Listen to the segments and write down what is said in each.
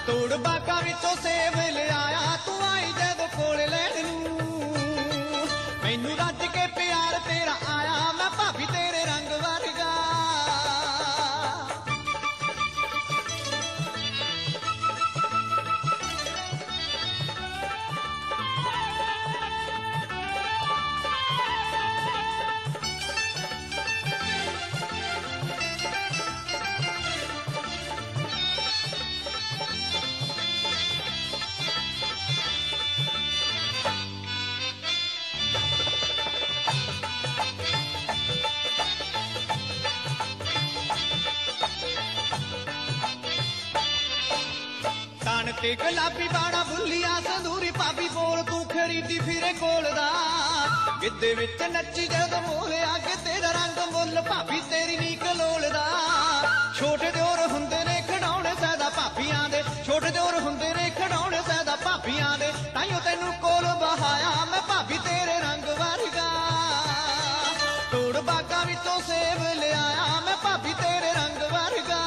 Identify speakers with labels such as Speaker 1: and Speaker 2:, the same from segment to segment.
Speaker 1: ਤੋੜ ਬਾਗਾ ਵਿੱਚੋਂ ਸੇਬ ਲਿਆਇਆ ਤੂੰ ਆਈ ਜਦੋਂ ਕੋਲ ਲੈਣ ਨੂੰ ਮੈਨੂੰ ਰੱਜ ਕੇ ਪਿਆਰ ਤੇਰਾ ਆਇਆ ਮੈਂ ਭਾਬੀ ਤੇਰੇ ਰੰਗ ਵਰਗਾ ਤੇ ਗੁਲਾਬੀ ਬਾਣਾ ਬੁੱਲੀਆਂ ਸੰਦੂਰੀ ਭਾਬੀ ਬੋਲ ਤੂੰ ਖਰੀਦੀ ਫਿਰੇ ਕੋਲ ਦਾ ਗਿੱਧੇ ਵਿੱਚ ਨੱਚੀ ਜਦੋਂ ਮੋਲਿਆ ਗਿੱਧੇ ਦਾ ਰੰਗ ਮੁੱਲ ਭਾਬੀ ਤੇਰੀ ਨੀ ਕਲੋਲਦਾ ਛੋਟੇ ਦਿਓਰ ਹੁੰਦੇ ਨੇ ਖਿਡੌਣੇ ਸਦਾ ਭਾਬੀਆਂ ਦੇ ਛੋਟੇ ਦਿਓਰ ਹੁੰਦੇ ਨੇ ਖਿਡੌਣੇ ਸਦਾ ਭਾਬੀਆਂ ਦੇ ਤਾਈਓ ਤੈਨੂੰ ਕੋਲ ਬਹਾਇਆ ਮੈਂ ਭਾਬੀ ਤੇਰੇ ਰੰਗ ਵਰਗਾ ਤੋੜ ਬਾਗਾ ਵਿੱਚੋਂ ਸੇਬ ਲਿਆਇਆ ਮੈਂ ਭਾਬੀ ਤੇਰੇ ਰੰਗ ਵਰਗਾ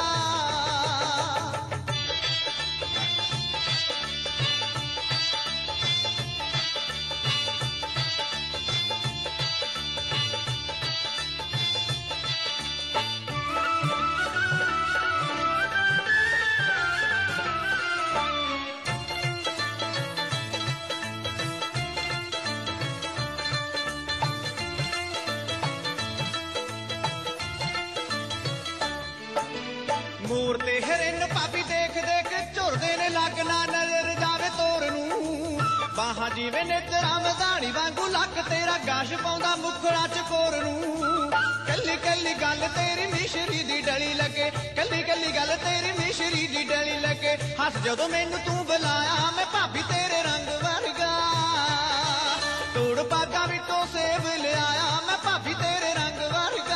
Speaker 1: ਮੋਰ ਤੇ ਹਿਰਨ ਭਾਬੀ ਦੇਖ ਦੇਖ ਝੁਰਦੇ ਨੇ ਲੱਗ ਨਾ ਨਜ਼ਰ ਜਾਵੇ ਤੋਰ ਨੂੰ ਬਾਹਾਂ ਜਿਵੇਂ ਨੇਤਰਾਂ ਮਧਾਣੀ ਵਾਂਗੂ ਲੱਕ ਤੇਰਾ ਗਾਸ਼ ਪਾਉਂਦਾ ਮੁਖੜਾ ਚਕੋਰ ਨੂੰ ਕੱਲੀ ਕੱਲੀ ਗੱਲ ਤੇਰੀ ਮਿਸ਼ਰੀ ਦੀ ਡਲੀ ਲੱਗੇ ਕੱਲੀ ਕੱਲੀ ਗੱਲ ਤੇਰੀ ਮਿਸ਼ਰੀ ਦੀ ਡਲੀ ਲੱਗੇ ਹੱਸ ਜਦੋਂ ਮੈਨੂੰ ਤੂੰ ਬੁਲਾਇਆ ਮੈਂ ਭਾਬੀ ਤੇਰੇ ਰੰਗ ਵਰਗਾ ਤੋੜ ਬਾਗਾ ਵਿੱਚੋਂ ਸੇਬ ਲਿਆਇਆ ਮੈਂ ਭਾਬੀ ਤੇਰੇ ਰੰਗ ਵਰਗਾ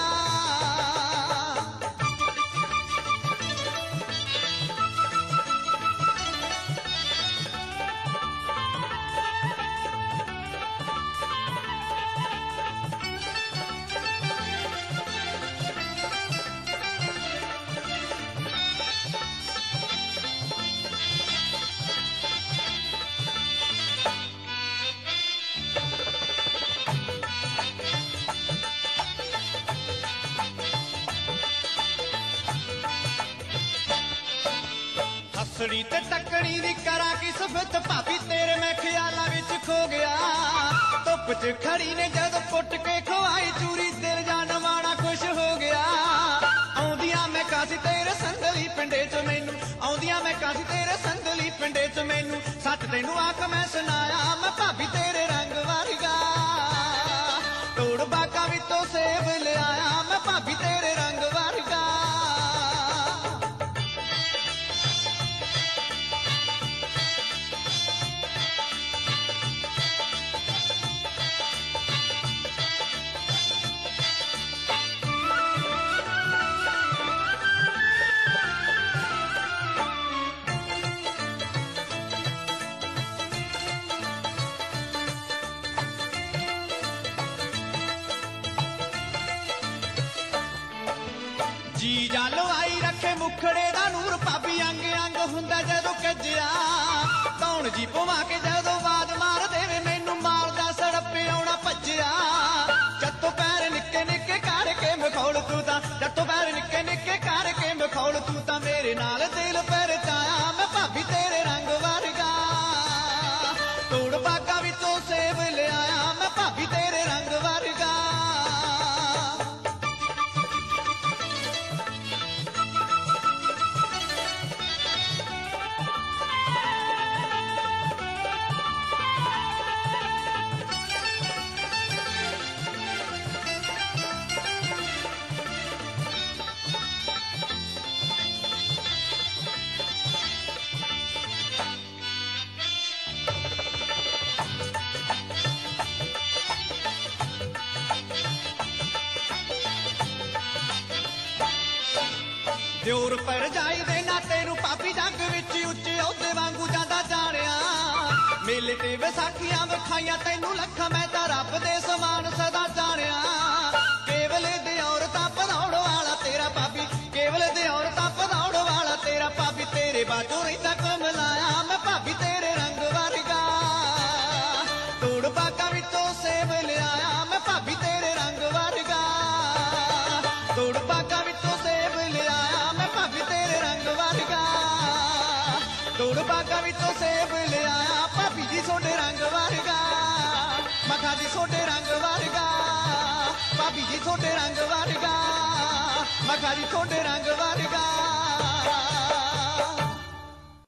Speaker 1: ਹੱਸੜੀ ਤੇ ਟੱਕਣੀ ਦੀ ਕਰਾਂ ਕੀ ਸਫਤ ਭਾਬੀ ਤੇਰੇ ਮੈਂ ਖਿਆਲਾਂ ਵਿੱਚ ਖੋ ਗਿਆ ਧੁੱਪ 'ਚ ਖੜੀ ਨੇ ਜਦੋਂ ਕੁੱਟ ਕੇ ਖਵਾਈ ਚੂਰੀ ਦਿਲ ਜਾਨ ਮਾਣਾ ਖੁਸ਼ ਹੋ ਗਿਆ ਆਉਂਦੀਆਂ ਮੈਂ ਕਾਸੀ ਤੇਰੇ ਸੰਗਲੀ ਪਿੰਡੇ 'ਚ ਮੈਨੂੰ ਆਉਂਦੀਆਂ ਮੈਂ ਕਾਸੀ ਤੇਰੇ ਸੰਗਲੀ ਪਿੰਡੇ 'ਚ ਮੈਨੂੰ ਸੱਚ ਤੈਨੂੰ ਆਖ ਮੈਂ ਸੁਣਾਇਆ ਮੈਂ ਭਾਬੀ ਤੇਰੇ ਰੰਗ ਵਰਗਾ ਤੋੜ ਬਾਗਾ ਵਿੱਚੋਂ ਸੇਬ ਲਿਆਇਆ ਮੈਂ ਭਾਬੀ ਤੇਰੇ ਰੰਗ ਵਰਗਾ ਜੀ ਜਾਲੋ ਆਈ ਰੱਖੇ ਮੁਖੜੇ ਦਾ ਨੂਰ ਭਾਬੀ ਅੰਗ ਅੰਗ ਹੁੰਦਾ ਜਦੋਂ ਕੱਜਿਆ ਧੌਣ ਜੀ ਪਵਾ ਕੇ ਜਦੋਂ ਬਾਦ ਮਾਰ ਦੇਵੇ ਮੈਨੂੰ ਮਾਰਦਾ ਸੜੱਪੇ ਆਉਣਾ ਭੱਜਿਆ ਜੱਤੋਂ ਪੈਰ ਨਿੱਕੇ ਨਿੱਕੇ ਕਰਕੇ ਮਖੌਲ ਤੂੰ ਤਾਂ ਜੱਤੋਂ ਪੈਰ ਨਿੱਕੇ ਨਿੱਕੇ ਕਰਕੇ ਮਖੌਲ ਤੂੰ ਤਾਂ ਮੇਰੇ ਨਾਲ ਦਿਲ ਪਰਚਾਇਆ ਮੈਂ ਭਾਬੀ ਤੇਰੇ ਰੰਗ ਵਰਗਾ ਤੋੜ ਬਾਗਾ ਵਿੱਚੋਂ ਸੇਬ ਲਿਆਇਆ ਮੈਂ ਭਾਬੀ ਤੇਰੇ ਰੰਗ ਵਰਗਾ ਦਿਓਰ ਭਰਜਾਈ ਦੇ ਨਾਤੇ ਨੂੰ ਭਾਬੀ ਜੱਗ ਵਿੱਚ ਉੱਚੇ ਅਹੁਦੇ ਵਾਂਗੂ ਜਾਂਦਾ ਜਾਣਿਆ ਮੇਲੇ ਤੇ ਵਿਸਾਖੀਆਂ ਵਿਖਾਈਆਂ ਤੈਨੂੰ ਲੱਖਾਂ ਮੈਂ ਤਾਂ ਰੱਬ ਦੇ ਸਮਾਨ ਸਦਾ ਜਾਣਿਆ ਕੇਵਲ ਦਿਓਰ ਤਾਂ ਪਧਾਉਣ ਵਾਲਾ ਤੇਰਾ ਭਾਬੀ ਕੇਵਲ ਦਿਓਰ ਤਾਂ ਪਧਾਉਣ ਵਾਲਾ ਤੇਰਾ ਭਾਬੀ ਤੇਰੇ ਬਾਝੋਂ ਰਹਿੰਦਾ ਕਮਲਾ ਤੋੜ ਬਾਗਾਂ ਵਿੱਚੋਂ ਸੇਬ ਲਿਆਇਆ ਭਾਬੀ ਜੀ ਤੁਹਾਡੇ ਰੰਗ ਵਰਗਾ ਮੈਂ ਕਿਹਾ ਜੀ ਤੁਹਾਡੇ ਰੰਗ ਵਰਗਾ ਭਾਬੀ ਜੀ ਤੁਹਾਡੇ ਰੰਗ ਵਰਗਾ ਮੈਂ ਕਿਹਾ ਜੀ ਤੁਹਾਡੇ ਰੰਗ ਵਰਗਾ